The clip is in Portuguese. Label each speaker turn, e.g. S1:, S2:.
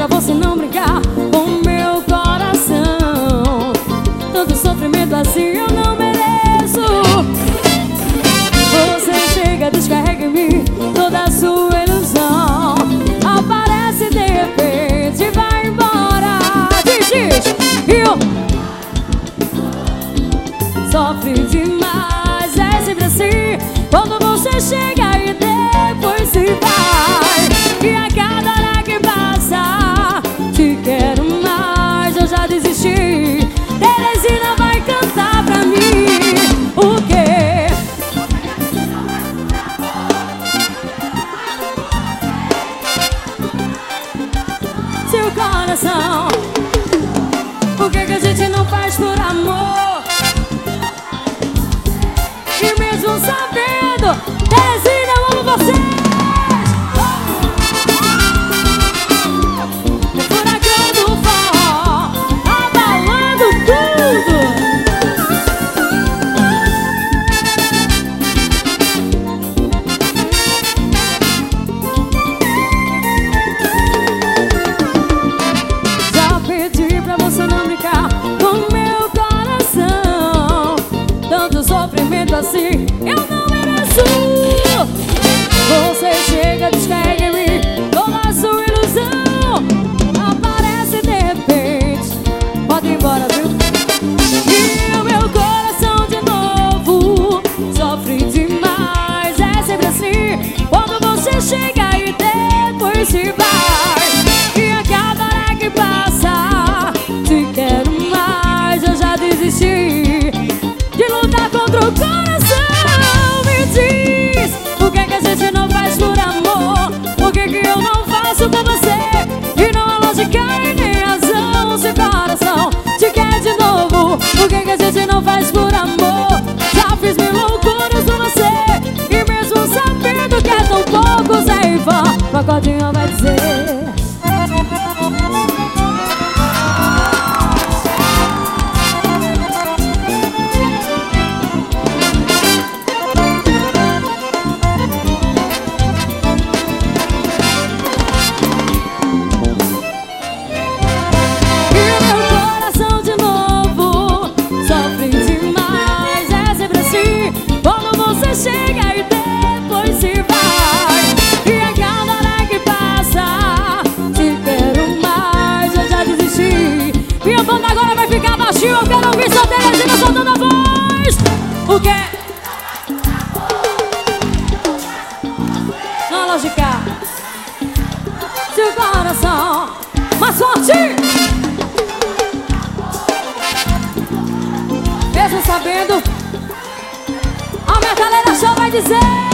S1: pra você não brincar com meu coração. Tanto sofrimento assim eu não mereço. Você chega, descarrega em mim toda a sua ilusão. Aparece de repente e vai embora. Diz, e eu sofre demais, é sempre assim. Quando você chega e depois se vai, e a cada hora que passa te quero mais, eu já desisti. Teresina vai cantar pra mim o quê? Seu coração, por que a gente não faz por amor? E mesmo sabendo, Teresina, eu amo vocês. Furacão do forró, abalando tudo. Já pedi pra você não brincar com meu coração. Tanto sofrimento assim eu não mereço. Você chega, descarrega em mim toda a sua ilusão. Aparece de repente, pode ir embora, viu? E o meu coração de novo sofre demais, é sempre assim. Quando você chega e depois se vai, e a cada hora que passa te quero mais, eu já desisti de lutar contra o coração. Me diz, por que a gente não faz por amor? Por que eu não faço com você? E não há lógica e nem razão. Se o coração te quer de novo, por que a gente não faz por amor? Já fiz mil loucuras por você, e mesmo sabendo que é tão pouco, Zé Ivan, Pagodinho vai dizer. Chega e depois se vai, e a cada hora que passa te quero mais, eu já desisti. Minha banda agora vai ficar baixinho, eu quero ouvir sua Teresina soltando a voz. O quê? Não, lógica. Seu coração mais forte, mesmo sabendo, a metaleira só vai dizer.